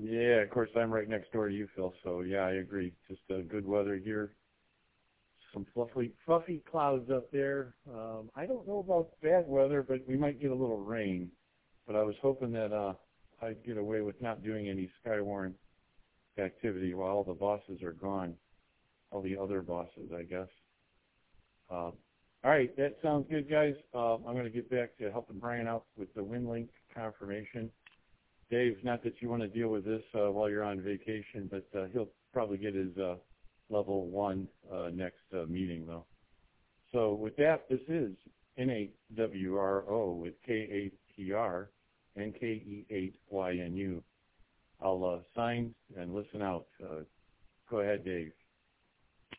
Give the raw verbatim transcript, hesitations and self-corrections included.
Yeah, of course, I'm right next door to you, Phil, so yeah, I agree. Just uh, good weather here. Some fluffy, fluffy clouds up there. Um, I don't know about bad weather, but we might get a little rain. But I was hoping that uh, I'd get away with not doing any Skywarn activity while all the bosses are gone. All the other bosses, I guess. Uh, all right, that sounds good, guys. Uh, I'm going to get back to helping Brian out with the WinLink confirmation. Dave, not that you want to deal with this uh, while you're on vacation, but uh, he'll probably get his uh, level one uh, next uh, meeting, though. So with that, this is N eight W R O with K eight T R and K E eight Y N U. I'll uh, sign and listen out. Uh, go ahead, Dave.